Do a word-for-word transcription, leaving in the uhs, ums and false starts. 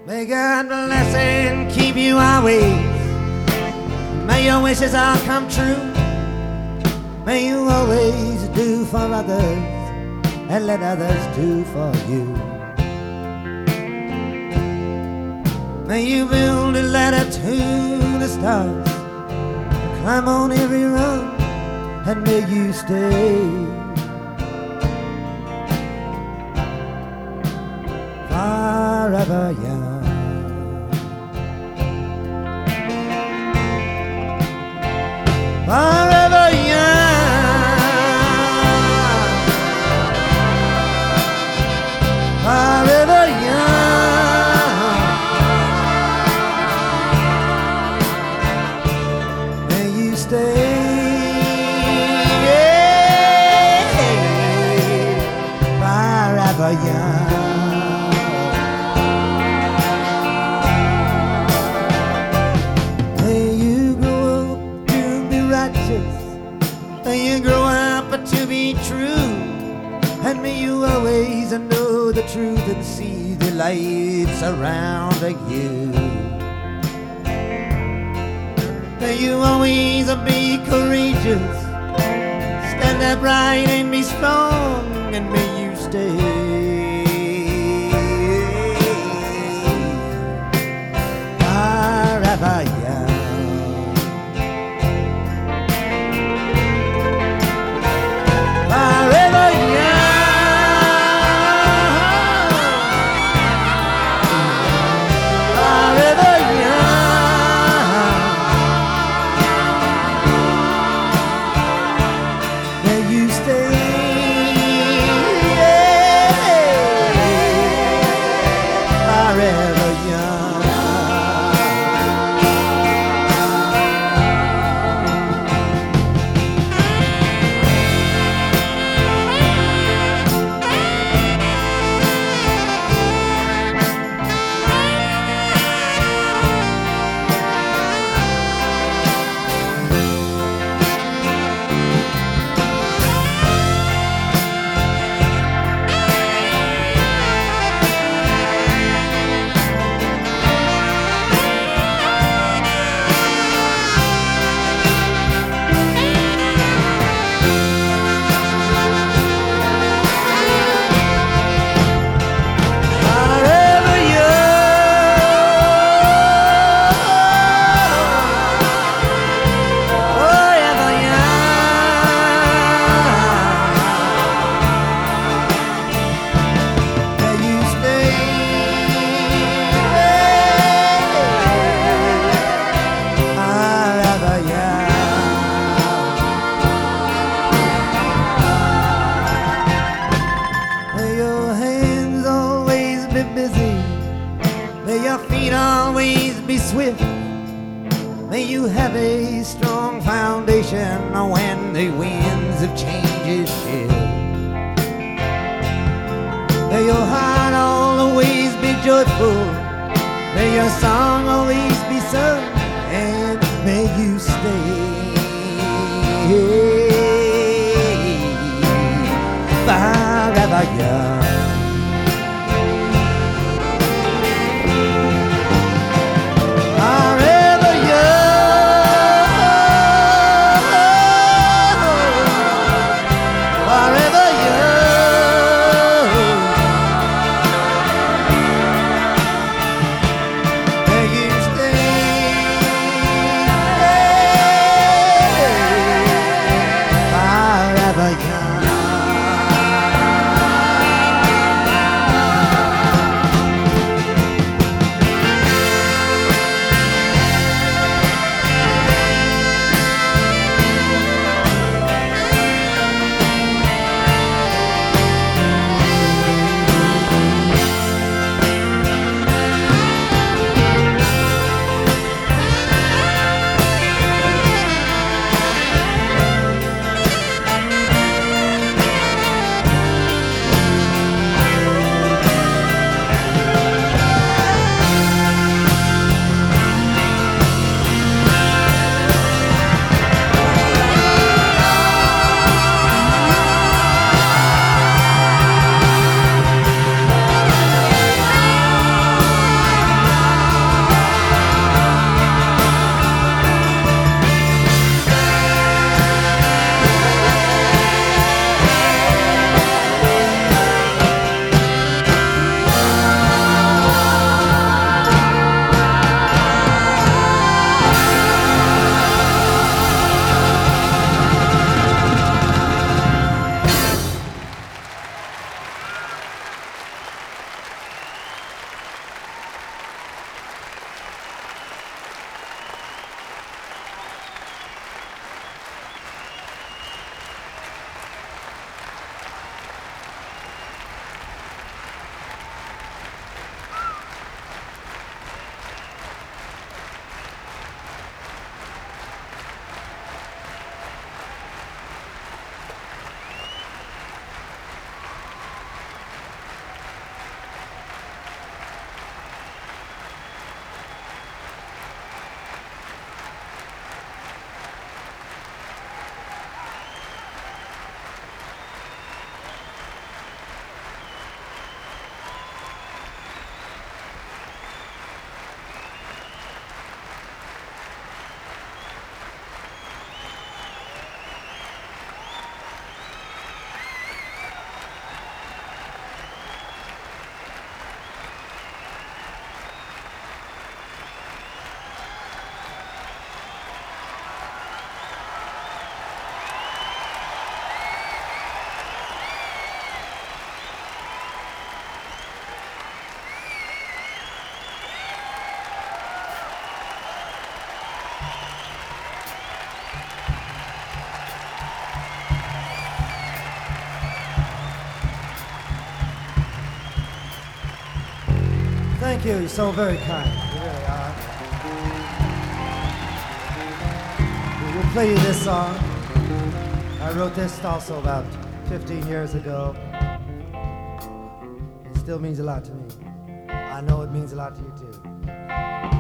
May God bless and keep you always. May your wishes all come true. May you always do for others and let others do for you. May you build a ladder to the stars, climb on every rung, and may you stay forever young. Forever young, forever young. May you stay forever young. May you grow up to be true, and may you always know the truth and see the light surrounding you. May you always be courageous, stand upright and be strong, and may you stay forever young. Forever young, forever young. May you stay forever young. May your feet always be swift. May you have a strong foundation when the winds of change shift. May your heart always be joyful. May your song always be sung, and may you stay forever young. Forever young. Thank you. You're so very kind. You really are. We'll play you this song. I wrote this also about fifteen years ago. It still means a lot to me. I know it means a lot to you too.